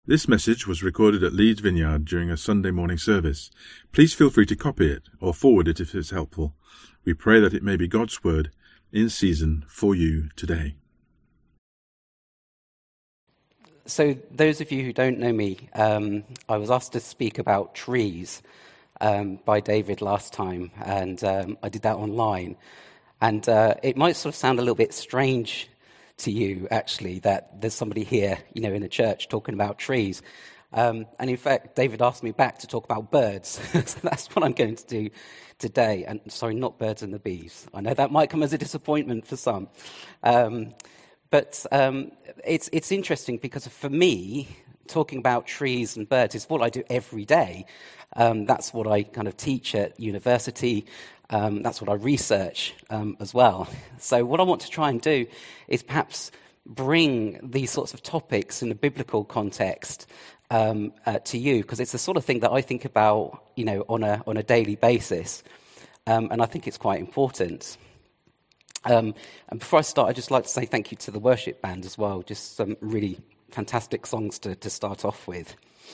This message was recorded at Leeds Vineyard during a Sunday morning service. Please feel free to copy it or forward it if it's helpful. We pray that it may be God's word in season for you today. So those of you who don't know me, I was asked to speak about trees by David last time, and I did that online. And it might sort of sound a little bit strange to you, actually, that there's somebody here, in the church talking about trees. And in fact, David asked me back to talk about birds. So that's what I'm going to do today. And sorry, not birds and the bees. I know that might come as a disappointment for some. But it's interesting because for me, talking about trees and birds is what I do every day. That's what I kind of teach at university. That's what I research as well. So what I want to try and do is perhaps bring these sorts of topics in a biblical context to you, because it's the sort of thing that I think about, on a daily basis, and I think it's quite important. And before I start, I'd just like to say thank you to the worship band as well. Just some really fantastic songs to start off with.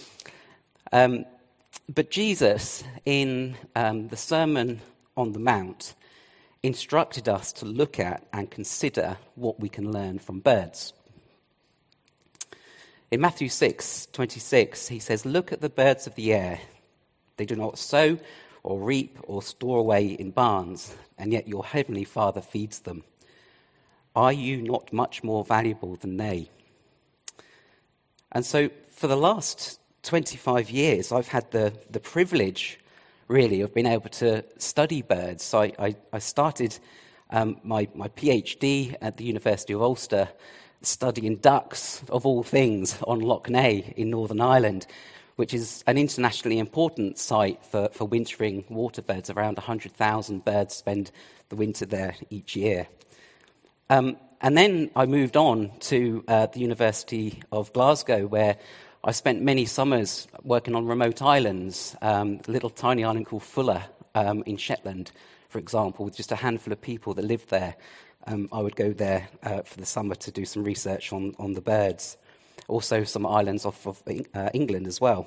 But Jesus, in the Sermon on the Mount, instructed us to look at and consider what we can learn from birds. In Matthew 6:26, he says, "Look at the birds of the air. They do not sow or reap or store away in barns, and yet your heavenly Father feeds them. Are you not much more valuable than they?" And so for the last 25 years, I've had the privilege, really, of being able to study birds. So I started my PhD at the University of Ulster, studying ducks, of all things, on Lough Neagh in Northern Ireland, which is an internationally important site for wintering water birds. Around 100,000 birds spend the winter there each year. And then I moved on to the University of Glasgow, where I spent many summers working on remote islands, a little tiny island called Fulla in Shetland, for example, with just a handful of people that lived there. I would go there for the summer to do some research on the birds. Also some islands off of England as well.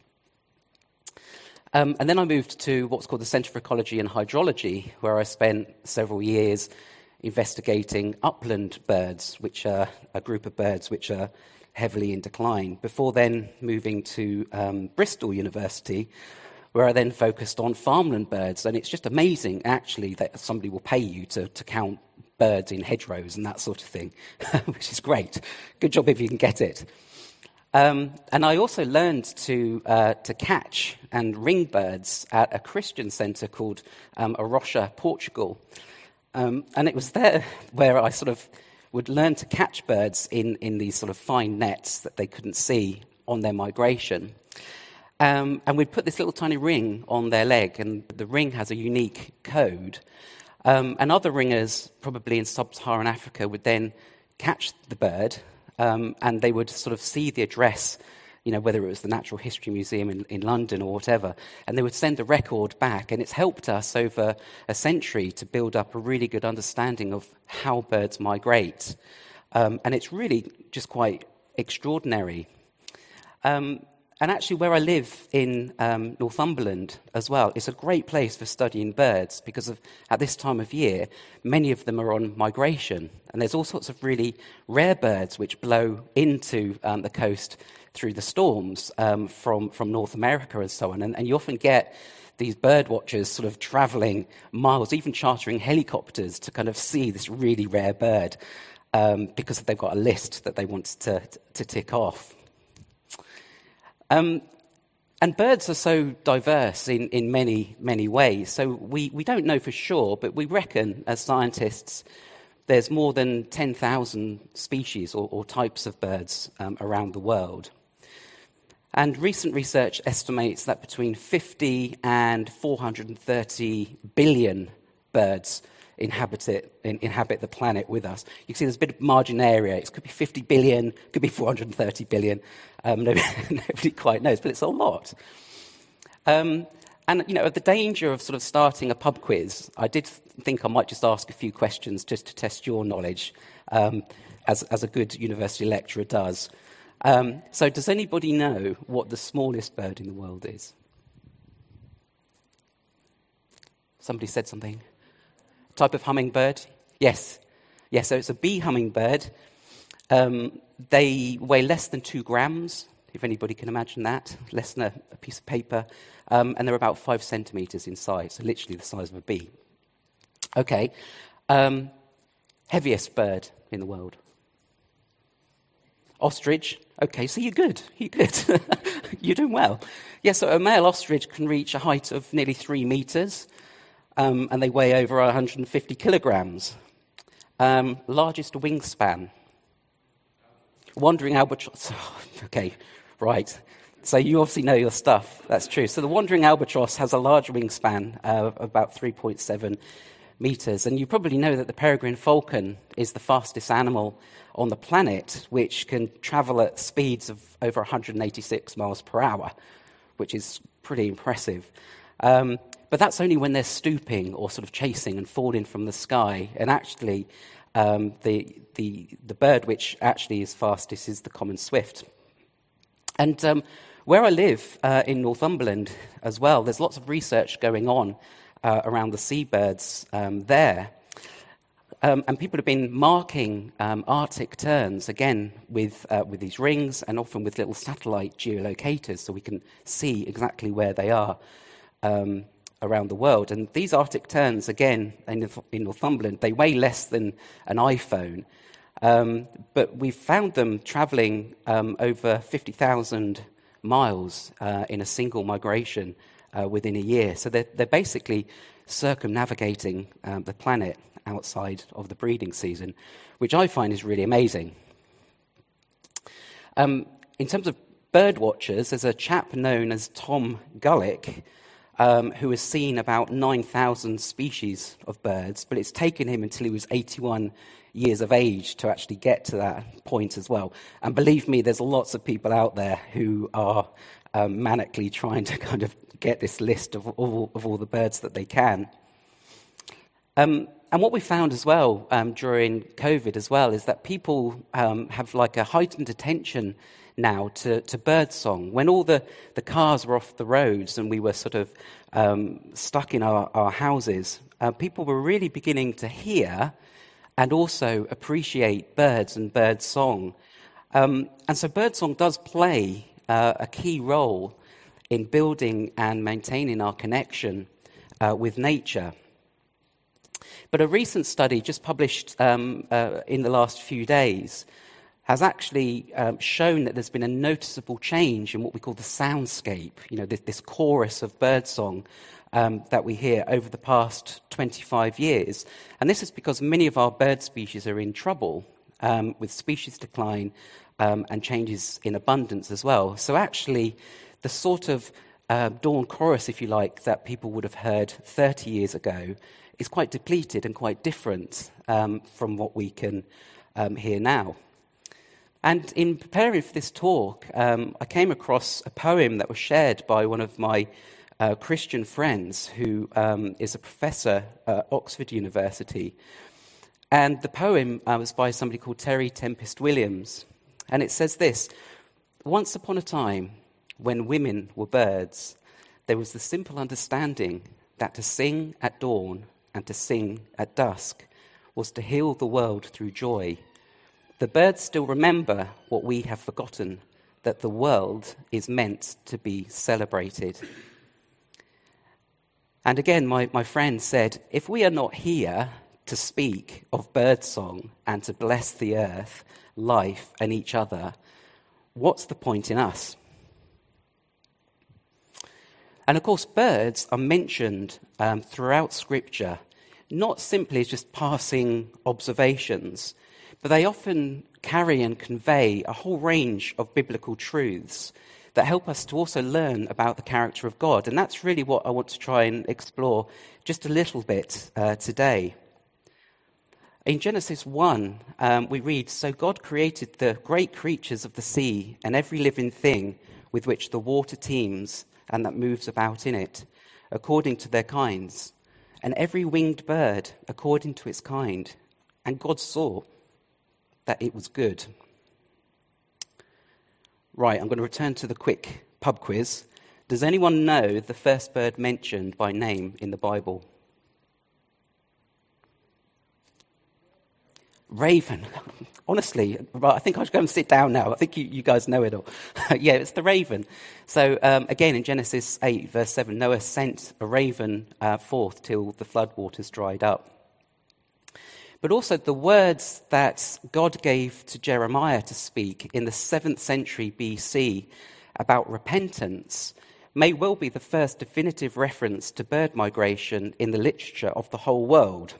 And then I moved to what's called the Centre for Ecology and Hydrology, where I spent several years investigating upland birds, which are a group of birds which are heavily in decline, before then moving to Bristol University, where I then focused on farmland birds. And it's just amazing, actually, that somebody will pay you to count birds in hedgerows and that sort of thing, which is great. Good job if you can get it. And I also learned to catch and ring birds at a Christian centre called A Rocha, Portugal. And it was there where I sort of would learn to catch birds in these sort of fine nets that they couldn't see on their migration. And we'd put this little tiny ring on their leg, and the ring has a unique code. And other ringers, probably in sub-Saharan Africa, would then catch the bird, and they would sort of see the address, whether it was the Natural History Museum in London or whatever, and they would send the record back. And it's helped us over a century to build up a really good understanding of how birds migrate. And it's really just quite extraordinary. And actually, where I live in Northumberland as well, it's a great place for studying birds because at this time of year, many of them are on migration. And there's all sorts of really rare birds which blow into the coast through the storms from North America and so on. And you often get these bird watchers sort of travelling miles, even chartering helicopters to kind of see this really rare bird because they've got a list that they want to tick off. And birds are so diverse in many, many ways. So we don't know for sure, but we reckon as scientists there's more than 10,000 species or types of birds around the world. And recent research estimates that between 50 and 430 billion birds inhabit the planet with us. You can see there's a bit of margin area. It could be 50 billion, could be 430 billion. Nobody quite knows, but it's a lot. And, at the danger of sort of starting a pub quiz, I did think I might just ask a few questions just to test your knowledge, as a good university lecturer does. So does anybody know what the smallest bird in the world is? Somebody said something. Type of hummingbird? Yes. Yes, so it's a bee hummingbird. They weigh less than 2 grams, if anybody can imagine that, less than a piece of paper. And they're about 5 centimetres in size, so literally the size of a bee. Okay. Heaviest bird in the world? Ostrich. Okay, so you're good. You're good. You're doing well. Yeah, so a male ostrich can reach a height of nearly 3 metres, and they weigh over 150 kilograms. Largest wingspan. Wandering albatross. Oh, okay, right. So you obviously know your stuff. That's true. So the wandering albatross has a large wingspan of about 3.7 meters. And you probably know that the peregrine falcon is the fastest animal on the planet, which can travel at speeds of over 186 miles per hour, which is pretty impressive. But that's only when they're stooping or sort of chasing and falling from the sky. And actually, the bird which actually is fastest is the common swift. And where I live in Northumberland as well, there's lots of research going on around the seabirds there. And people have been marking Arctic terns, again, with these rings and often with little satellite geolocators so we can see exactly where they are around the world. And these Arctic terns, again, in Northumberland, they weigh less than an iPhone. But we've found them travelling over 50,000 miles in a single migration within a year. So they're basically circumnavigating the planet outside of the breeding season, which I find is really amazing. In terms of bird watchers, there's a chap known as Tom Gulick who has seen about 9,000 species of birds, but it's taken him until he was 81 years of age to actually get to that point as well. And believe me, there's lots of people out there who are manically trying to kind of get this list of all the birds that they can. And what we found as well during COVID as well is that people have like a heightened attention now to bird song. When all the cars were off the roads and we were sort of stuck in our houses, people were really beginning to hear and also appreciate birds and bird song. And so bird song does play a key role in building and maintaining our connection with nature. But a recent study just published in the last few days has actually shown that there's been a noticeable change in what we call the soundscape, this chorus of birdsong that we hear over the past 25 years. And this is because many of our bird species are in trouble with species decline and changes in abundance as well. So actually, the sort of dawn chorus, if you like, that people would have heard 30 years ago is quite depleted and quite different from what we can hear now. And in preparing for this talk, I came across a poem that was shared by one of my Christian friends who is a professor at Oxford University. And the poem was by somebody called Terry Tempest Williams. And it says this: "Once upon a time, when women were birds, there was the simple understanding that to sing at dawn and to sing at dusk was to heal the world through joy. The birds still remember what we have forgotten, that the world is meant to be celebrated." And again, my friend said, if we are not here to speak of birdsong and to bless the earth, life, and each other, what's the point in us? And of course, birds are mentioned throughout Scripture, not simply as just passing observations, but they often carry and convey a whole range of biblical truths that help us to also learn about the character of God. And that's really what I want to try and explore just a little bit today. In Genesis 1, we read, "So God created the great creatures of the sea and every living thing with which the water teems and that moves about in it, according to their kinds, and every winged bird according to its kind. And God saw that it was good." Right, I'm going to return to the quick pub quiz. Does anyone know the first bird mentioned by name in the Bible? Raven. Honestly, I think I should go and sit down now. I think you guys know it all. Yeah, it's the raven. So again, in Genesis 8, verse 7, Noah sent a raven forth till the floodwaters dried up. But also the words that God gave to Jeremiah to speak in the 7th century BC about repentance may well be the first definitive reference to bird migration in the literature of the whole world.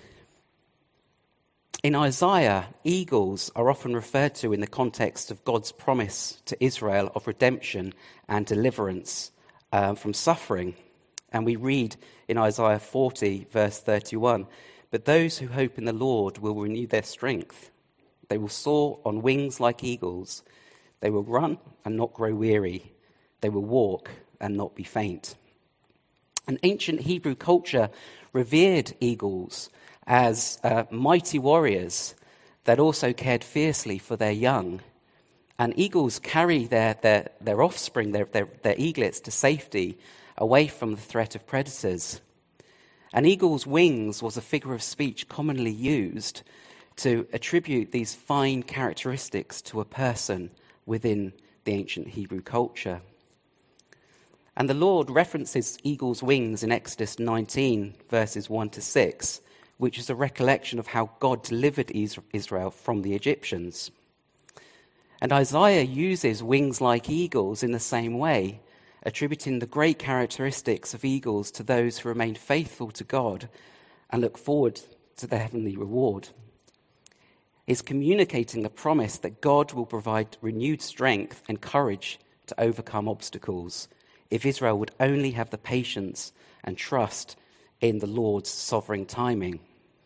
In Isaiah, eagles are often referred to in the context of God's promise to Israel of redemption and deliverance from suffering. And we read in Isaiah 40, verse 31, "But those who hope in the Lord will renew their strength. They will soar on wings like eagles. They will run and not grow weary. They will walk and not be faint." An ancient Hebrew culture revered eagles as mighty warriors that also cared fiercely for their young. And eagles carry their offspring, their eaglets, to safety away from the threat of predators. An eagle's wings was a figure of speech commonly used to attribute these fine characteristics to a person within the ancient Hebrew culture. And the Lord references eagle's wings in Exodus 19, verses 1 to 6, which is a recollection of how God delivered Israel from the Egyptians. And Isaiah uses wings like eagles in the same way, attributing the great characteristics of eagles to those who remain faithful to God and look forward to their heavenly reward. He's communicating the promise that God will provide renewed strength and courage to overcome obstacles if Israel would only have the patience and trust in the Lord's sovereign timing.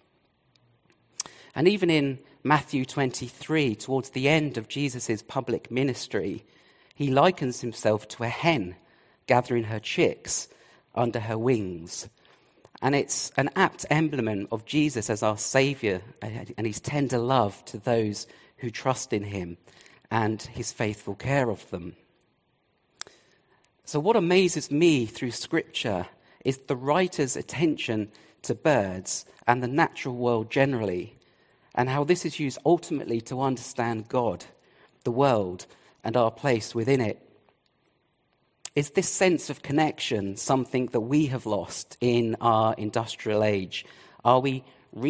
And even in Matthew 23, towards the end of Jesus' public ministry, he likens himself to a hen gathering her chicks under her wings. And it's an apt emblem of Jesus as our Saviour and his tender love to those who trust in him and his faithful care of them. So what amazes me through Scripture is the writer's attention to birds and the natural world generally, and how this is used ultimately to understand God, the world, and our place within it. Is this sense of connection something that we have lost in our industrial age? Are we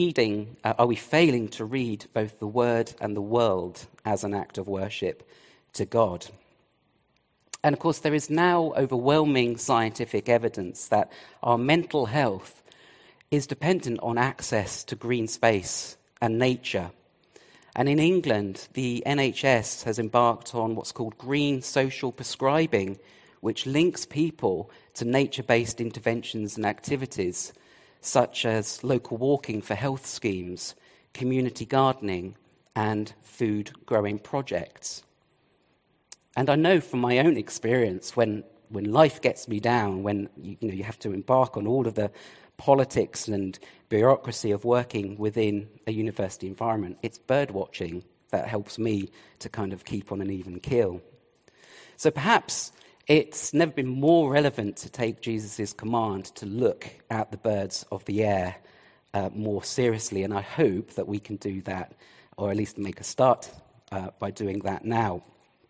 failing to read both the Word and the world as an act of worship to God? And of course, there is now overwhelming scientific evidence that our mental health is dependent on access to green space and nature. And in England, the NHS has embarked on what's called green social prescribing, which links people to nature-based interventions and activities, such as local walking for health schemes, community gardening, and food growing projects. And I know from my own experience, when life gets me down, when you have to embark on all of the politics and bureaucracy of working within a university environment, it's bird watching that helps me to kind of keep on an even keel. So perhaps it's never been more relevant to take Jesus' command to look at the birds of the air more seriously, and I hope that we can do that, or at least make a start by doing that now.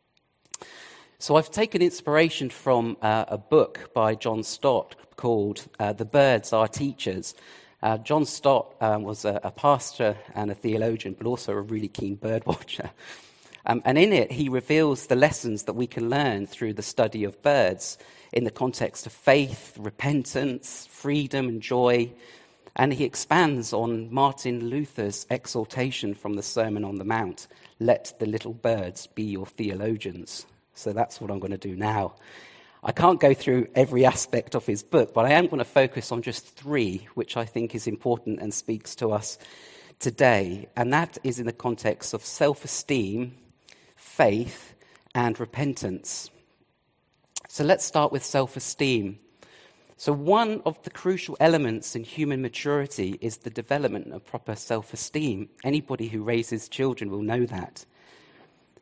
So I've taken inspiration from a book by John Stott called The Birds Are Teachers. John Stott was a pastor and a theologian, but also a really keen bird watcher. And in it, he reveals the lessons that we can learn through the study of birds in the context of faith, repentance, freedom, and joy. And he expands on Martin Luther's exhortation from the Sermon on the Mount, "Let the little birds be your theologians." So that's what I'm going to do now. I can't go through every aspect of his book, but I am going to focus on just 3, which I think is important and speaks to us today. And that is in the context of self-esteem, faith, and repentance. So let's start with self-esteem. So one of the crucial elements in human maturity is the development of proper self-esteem. Anybody who raises children will know that.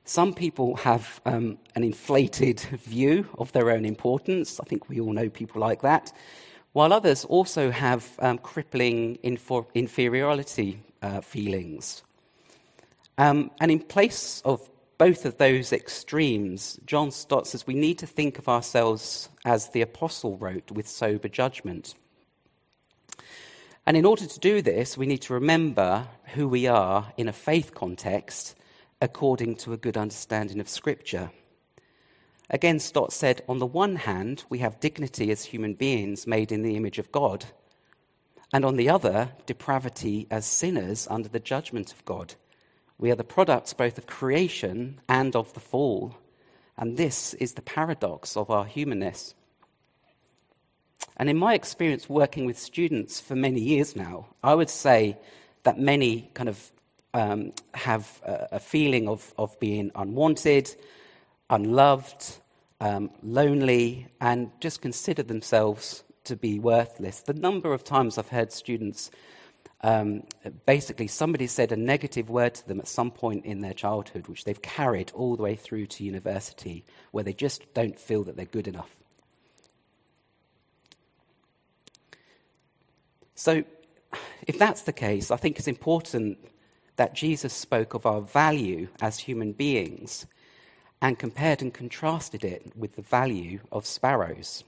Some people have an inflated view of their own importance. I think we all know people like that. While others also have crippling inferiority feelings. And in place of both of those extremes, John Stott says we need to think of ourselves as the apostle wrote, with sober judgment. And in order to do this, we need to remember who we are in a faith context according to a good understanding of Scripture. Again, Stott said, on the one hand, we have dignity as human beings made in the image of God, and on the other, depravity as sinners under the judgment of God. We are the products both of creation and of the fall, and this is the paradox of our humanness. And in my experience working with students for many years now, I would say that many kind of have a feeling of being unwanted, unloved, lonely, and just consider themselves to be worthless. The number of times I've heard students, basically somebody said a negative word to them at some point in their childhood, which they've carried all the way through to university, where they just don't feel that they're good enough. So if that's the case, I think it's important that Jesus spoke of our value as human beings and compared and contrasted it with the value of sparrows.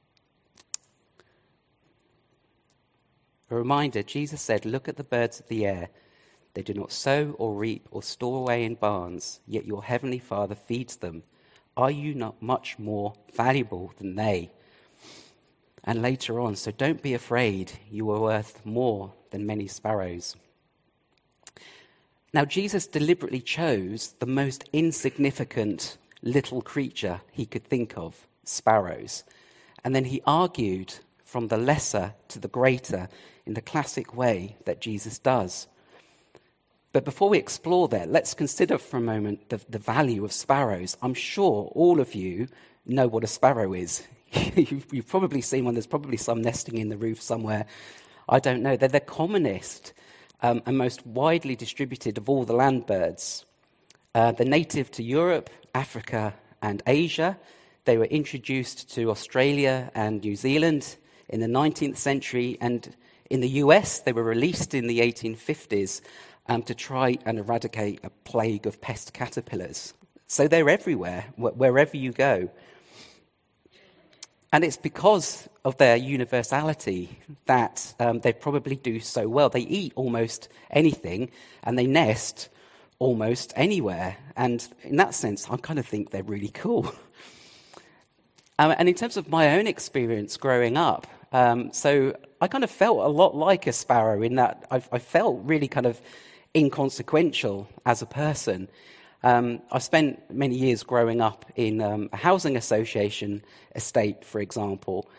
A reminder, Jesus said, "Look at the birds of the air. They do not sow or reap or store away in barns, yet your heavenly Father feeds them. Are you not much more valuable than they?" And later on, so don't be afraid, you are worth more than many sparrows. Now, Jesus deliberately chose the most insignificant little creature he could think of, sparrows. And then he argued from the lesser to the greater in the classic way that Jesus does. But before we explore that, let's consider for a moment the value of sparrows. I'm sure all of you know what a sparrow is. You've probably seen one. There's probably some nesting in the roof somewhere. I don't know. They're the commonest and most widely distributed of all the land birds. They're native to Europe, Africa, and Asia. They were introduced to Australia and New Zealand in the 19th century, and in the US, they were released in the 1850s to try and eradicate a plague of pest caterpillars. So they're everywhere, wherever you go. And it's because of their universality that they probably do so well. They eat almost anything, and they nest almost anywhere. And in that sense, I kind of think they're really cool. And in terms of my own experience growing up, so I kind of felt a lot like a sparrow in that I felt really kind of inconsequential as a person. I spent many years growing up in a housing association estate, for example.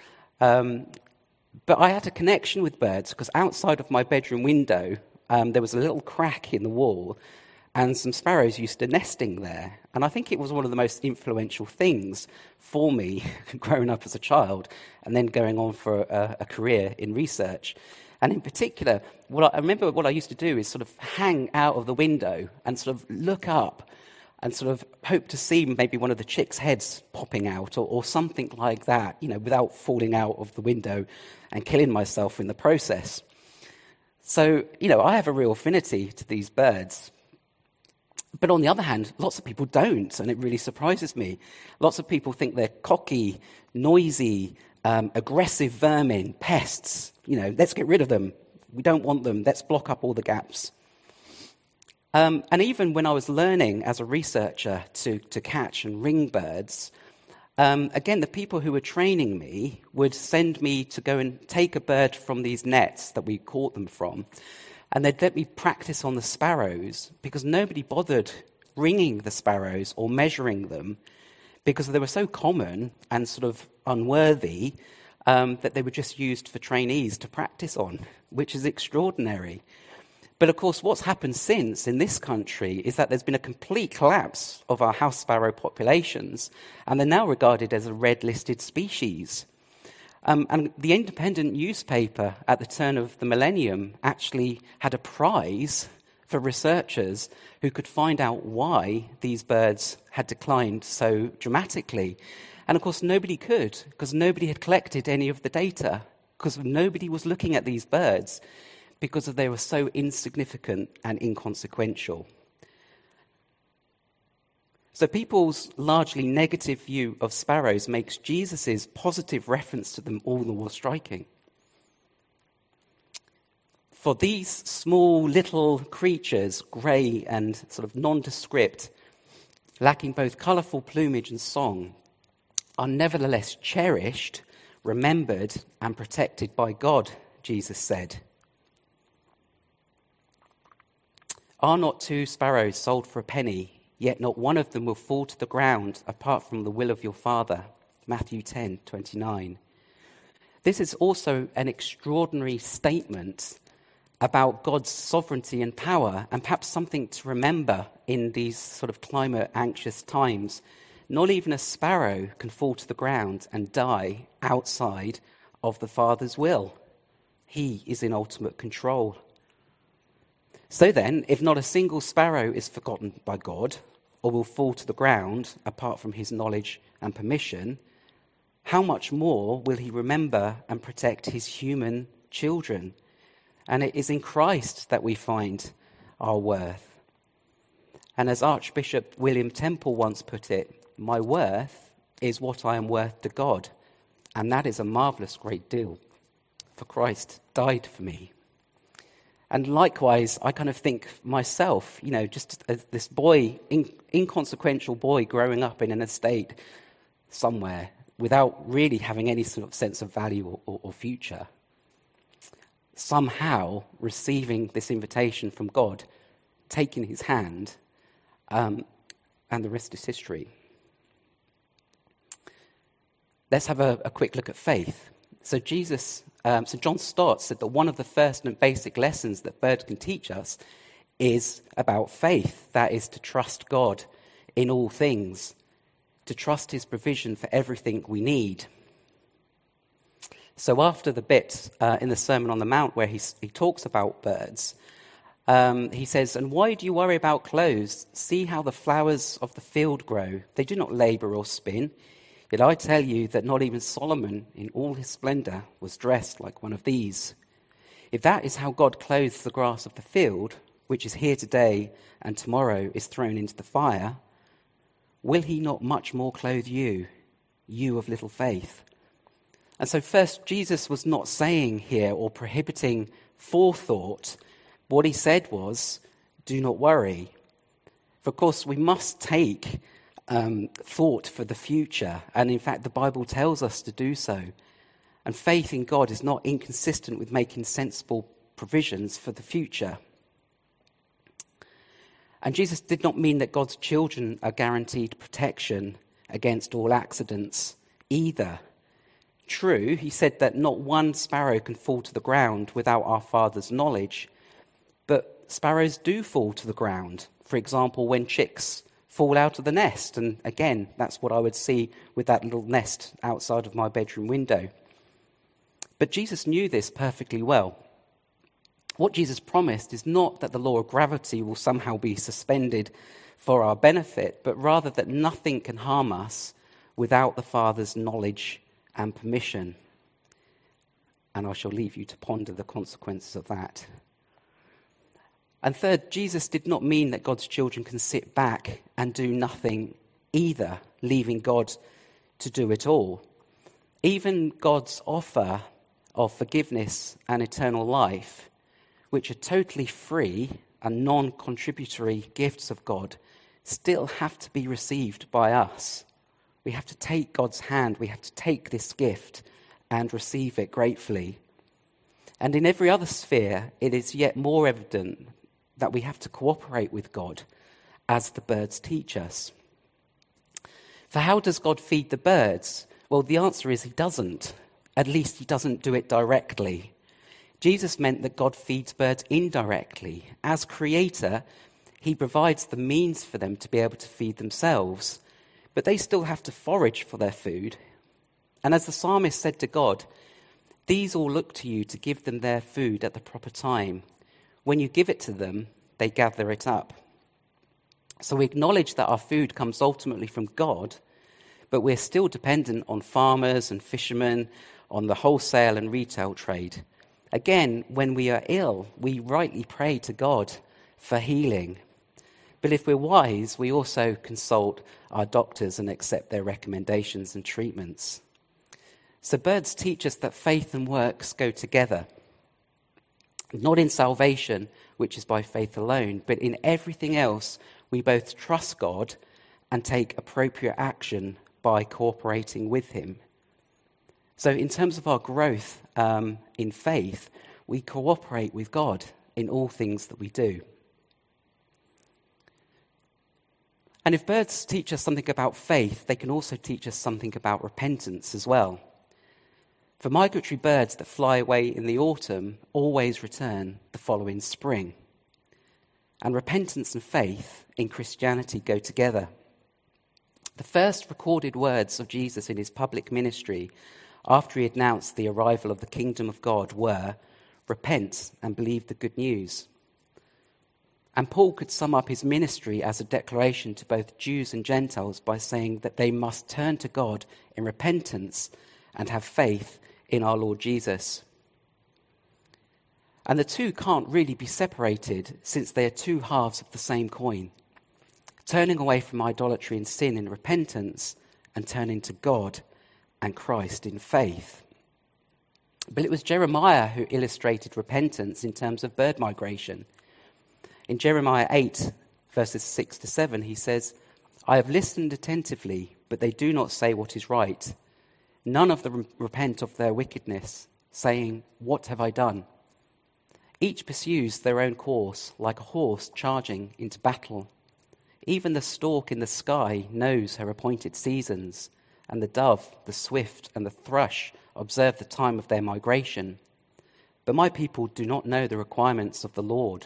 But I had a connection with birds because outside of my bedroom window, there was a little crack in the wall and some sparrows used to nesting there. And I think it was one of the most influential things for me growing up as a child and then going on for a career in research. And in particular, I remember what I used to do is sort of hang out of the window and sort of look up and sort of hope to see maybe one of the chicks' heads popping out or something like that, without falling out of the window and killing myself in the process. So, I have a real affinity to these birds. But on the other hand, lots of people don't, and it really surprises me. Lots of people think they're cocky, noisy, aggressive vermin, pests. Let's get rid of them. We don't want them. Let's block up all the gaps. And even when I was learning as a researcher to catch and ring birds, again, the people who were training me would send me to go and take a bird from these nets that we caught them from, and they'd let me practice on the sparrows because nobody bothered ringing the sparrows or measuring them because they were so common and sort of unworthy that they were just used for trainees to practice on, which is extraordinary. But of course, what's happened since in this country is that there's been a complete collapse of our house sparrow populations, and they're now regarded as a red-listed species. And the Independent newspaper at the turn of the millennium actually had a prize for researchers who could find out why these birds had declined so dramatically. And of course, nobody could, because nobody had collected any of the data, because nobody was looking at these birds, because they were so insignificant and inconsequential. So people's largely negative view of sparrows makes Jesus' positive reference to them all the more striking. For these small little creatures, grey and sort of nondescript, lacking both colourful plumage and song, are nevertheless cherished, remembered and protected by God, Jesus said. Are not 2 sparrows sold for a penny? Yet not one of them will fall to the ground apart from the will of your Father. Matthew 10:29. This is also an extraordinary statement about God's sovereignty and power, and perhaps something to remember in these sort of climate-anxious times. Not even a sparrow can fall to the ground and die outside of the Father's will. He is in ultimate control. So then, if not a single sparrow is forgotten by God, or will fall to the ground apart from his knowledge and permission, how much more will he remember and protect his human children? And it is in Christ that we find our worth. And as Archbishop William Temple once put it, my worth is what I am worth to God. And that is a marvellous great deal, for Christ died for me. And likewise, I kind of think myself, just as this boy, inconsequential boy growing up in an estate somewhere without really having any sort of sense of value or future, somehow receiving this invitation from God, taking his hand, and the rest is history. Let's have a quick look at faith. So John Stott said that one of the first and basic lessons that birds can teach us is about faith. That is to trust God in all things, to trust his provision for everything we need. So after the bit in the Sermon on the Mount where he talks about birds, he says, "And why do you worry about clothes? See how the flowers of the field grow. They do not labor or spin. Yet I tell you that not even Solomon in all his splendor was dressed like one of these. If that is how God clothes the grass of the field, which is here today and tomorrow is thrown into the fire, will he not much more clothe you, you of little faith?" And so first, Jesus was not saying here or prohibiting forethought. What he said was, do not worry. For of course, we must take thought for the future. And in fact, the Bible tells us to do so. And faith in God is not inconsistent with making sensible provisions for the future. And Jesus did not mean that God's children are guaranteed protection against all accidents either. True, he said that not one sparrow can fall to the ground without our Father's knowledge, but sparrows do fall to the ground. For example, when chicks fall out of the nest. And again, that's what I would see with that little nest outside of my bedroom window. But Jesus knew this perfectly well. What Jesus promised is not that the law of gravity will somehow be suspended for our benefit, but rather that nothing can harm us without the Father's knowledge and permission. And I shall leave you to ponder the consequences of that. And third, Jesus did not mean that God's children can sit back and do nothing either, leaving God to do it all. Even God's offer of forgiveness and eternal life, which are totally free and non-contributory gifts of God, still have to be received by us. We have to take God's hand, we have to take this gift and receive it gratefully. And in every other sphere, it is yet more evident that we have to cooperate with God, as the birds teach us. For how does God feed the birds? Well, the answer is he doesn't. At least he doesn't do it directly. Jesus meant that God feeds birds indirectly. As creator, he provides the means for them to be able to feed themselves, but they still have to forage for their food. And as the psalmist said to God, "These all look to you to give them their food at the proper time. When you give it to them, they gather it up. So we acknowledge that our food comes ultimately from God, but we're still dependent on farmers and fishermen, on the wholesale and retail trade. Again, when we are ill, we rightly pray to God for healing. But if we're wise, we also consult our doctors and accept their recommendations and treatments. So birds teach us that faith and works go together. Not in salvation, which is by faith alone, but in everything else, we both trust God and take appropriate action by cooperating with him. So in terms of our growth in faith, we cooperate with God in all things that we do. And if birds teach us something about faith, they can also teach us something about repentance as well. For migratory birds that fly away in the autumn always return the following spring. And repentance and faith in Christianity go together. The first recorded words of Jesus in his public ministry after he announced the arrival of the kingdom of God were, "Repent and believe the good news." And Paul could sum up his ministry as a declaration to both Jews and Gentiles by saying that they must turn to God in repentance and have faith in our Lord Jesus. And the two can't really be separated, since they are two halves of the same coin. Turning away from idolatry and sin in repentance, and turning to God and Christ in faith. But it was Jeremiah who illustrated repentance in terms of bird migration. In Jeremiah 8, verses 6 to 7, he says, "I have listened attentively, but they do not say what is right. None of them repent of their wickedness, saying, 'What have I done?' Each pursues their own course, like a horse charging into battle. Even the stork in the sky knows her appointed seasons, and the dove, the swift, and the thrush observe the time of their migration. But my people do not know the requirements of the Lord."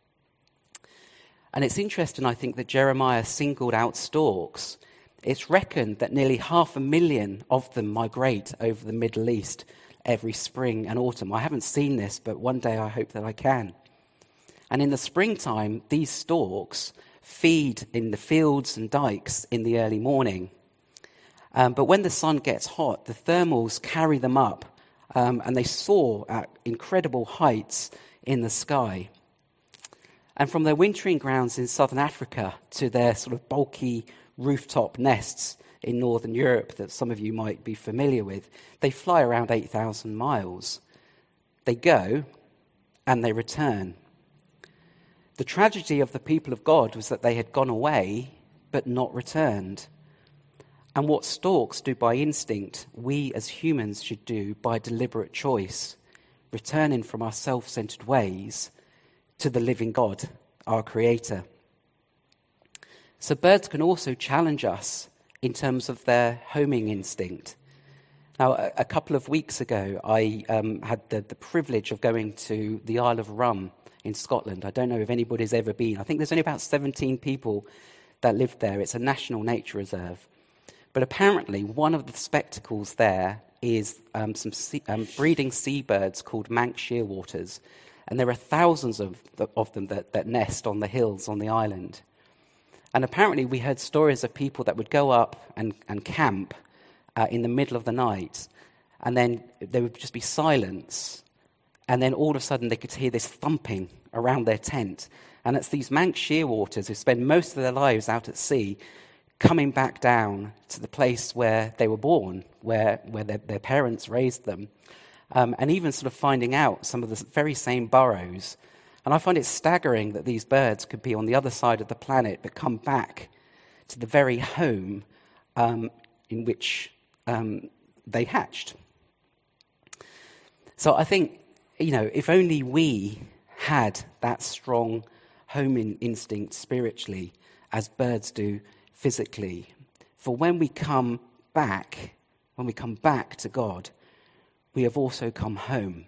And it's interesting, I think, that Jeremiah singled out storks. It's reckoned that nearly 500,000 of them migrate over the Middle East every spring and autumn. I haven't seen this, but one day I hope that I can. And in the springtime, these storks feed in the fields and dikes in the early morning. But when the sun gets hot, the thermals carry them up, and they soar at incredible heights in the sky. And from their wintering grounds in southern Africa to their sort of bulky rooftop nests in northern Europe that some of you might be familiar with, they fly around 8,000 miles. They go and they return. The tragedy of the people of God was that they had gone away but not returned. And what storks do by instinct, we as humans should do by deliberate choice, returning from our self-centered ways to the living God, our Creator. So birds can also challenge us in terms of their homing instinct. Now, a couple of weeks ago, I had the privilege of going to the Isle of Rum in Scotland. I don't know if anybody's ever been. I think there's only about 17 people that live there. It's a national nature reserve. But apparently, one of the spectacles there is some breeding seabirds called Manx shearwaters. And there are thousands of them that nest on the hills on the island. And apparently we heard stories of people that would go up and camp in the middle of the night, and then there would just be silence, and then all of a sudden they could hear this thumping around their tent. And it's these Manx shearwaters who spend most of their lives out at sea coming back down to the place where they were born, where their parents raised them. And even sort of finding out some of the very same burrows. And I find it staggering that these birds could be on the other side of the planet but come back to the very home in which they hatched. So I think, if only we had that strong homing instinct spiritually as birds do physically. For when we come back to God, we have also come home.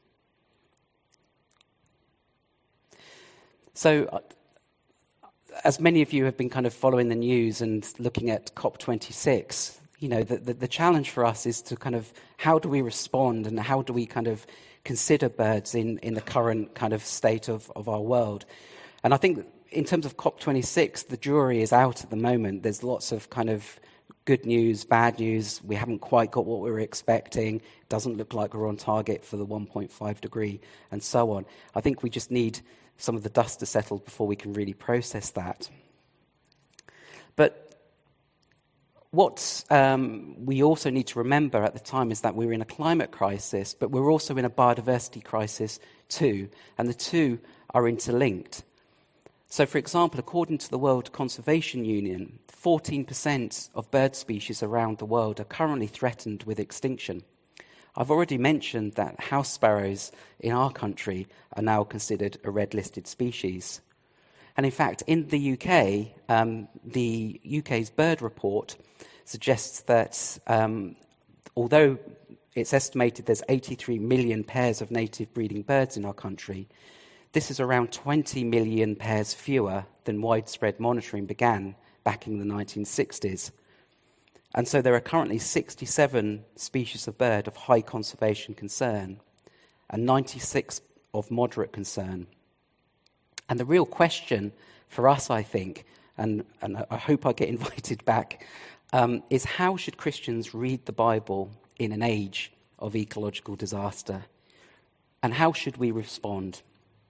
So, as many of you have been kind of following the news and looking at COP26, the challenge for us is to kind of, how do we respond and how do we kind of consider birds in the current kind of state of our world? And I think in terms of COP26, the jury is out at the moment. There's lots of kind of good news, bad news. We haven't quite got what we were expecting. It doesn't look like we're on target for the 1.5 degree and so on. I think we just need some of the dust to settle before we can really process that. But what we also need to remember at the time is that we're in a climate crisis, but we're also in a biodiversity crisis too, and the two are interlinked. So, for example, according to the World Conservation Union, 14% of bird species around the world are currently threatened with extinction. I've already mentioned that house sparrows in our country are now considered a red-listed species. And in fact, in the UK, the UK's bird report suggests that although it's estimated there's 83 million pairs of native breeding birds in our country, this is around 20 million pairs fewer than widespread monitoring began back in the 1960s. And so there are currently 67 species of bird of high conservation concern and 96 of moderate concern. And the real question for us, I think, and I hope I get invited back, is how should Christians read the Bible in an age of ecological disaster? And how should we respond?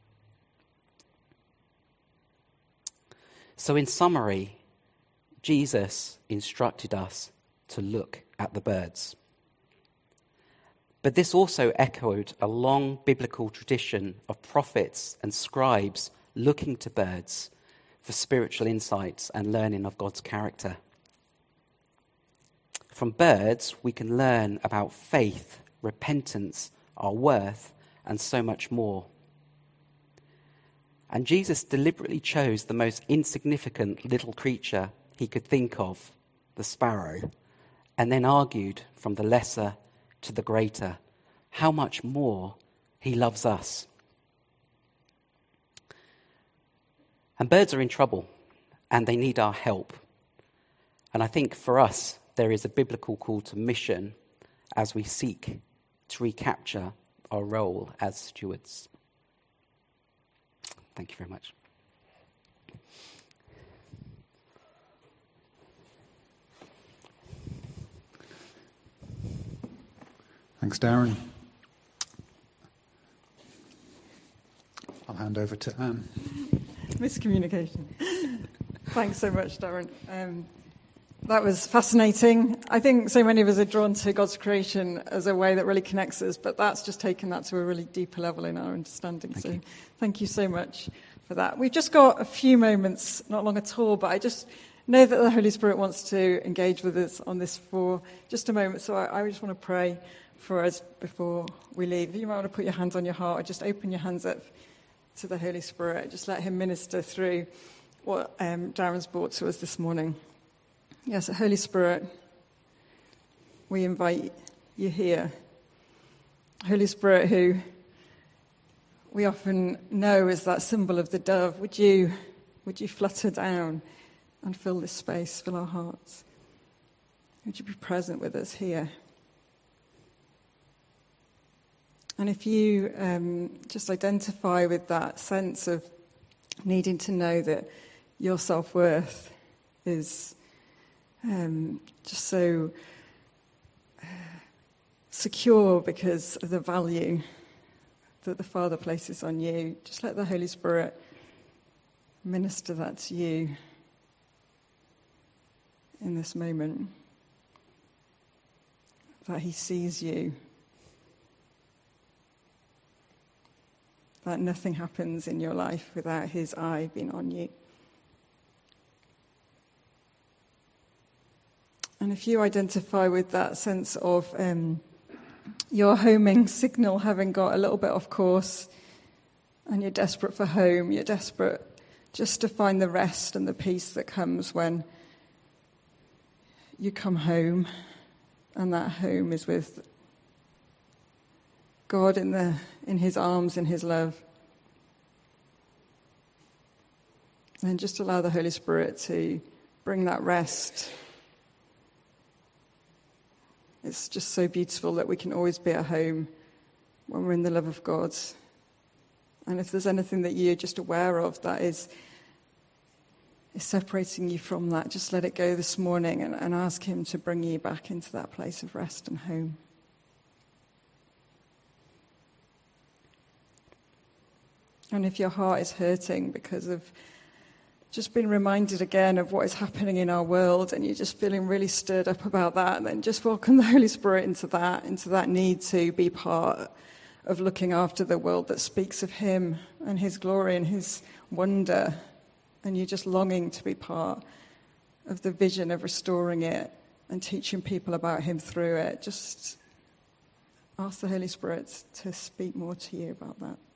So in summary, Jesus instructed us to look at the birds. But this also echoed a long biblical tradition of prophets and scribes looking to birds for spiritual insights and learning of God's character. From birds, we can learn about faith, repentance, our worth, and so much more. And Jesus deliberately chose the most insignificant little creature he could think of, the sparrow, and then argued from the lesser to the greater how much more he loves us. And birds are in trouble, and they need our help. And I think for us, there is a biblical call to mission as we seek to recapture our role as stewards. Thank you very much. Thanks, Darren. I'll hand over to Anne. Miscommunication. Thanks so much, Darren. That was fascinating. I think so many of us are drawn to God's creation as a way that really connects us, but that's just taken that to a really deeper level in our understanding. Thank you so much for that. We've just got a few moments, not long at all, but I just know that the Holy Spirit wants to engage with us on this for just a moment. So I just want to pray for us before we leave. You might want to put your hands on your heart or just open your hands up to the Holy Spirit. Just let him minister through what Darren's brought to us this morning. Yes, Holy Spirit, we invite you here. Holy Spirit, who we often know as that symbol of the dove, would you flutter down and fill this space, fill our hearts? Would you be present with us here? And if you just identify with that sense of needing to know that your self-worth is just so secure because of the value that the Father places on you, just let the Holy Spirit minister that to you in this moment. That he sees you. That nothing happens in your life without his eye being on you. And if you identify with that sense of your homing signal having got a little bit off course and you're desperate for home, you're desperate just to find the rest and the peace that comes when you come home, and that home is with God in his arms, in his love. And just allow the Holy Spirit to bring that rest. It's just so beautiful that we can always be at home when we're in the love of God And if there's anything that you're just aware of that is separating you from that, just let it go this morning and ask him to bring you back into that place of rest and home. And if your heart is hurting because of just being reminded again of what is happening in our world, and you're just feeling really stirred up about that, then just welcome the Holy Spirit into that need to be part of looking after the world that speaks of him and his glory and his wonder. And you're just longing to be part of the vision of restoring it and teaching people about him through it. Just ask the Holy Spirit to speak more to you about that.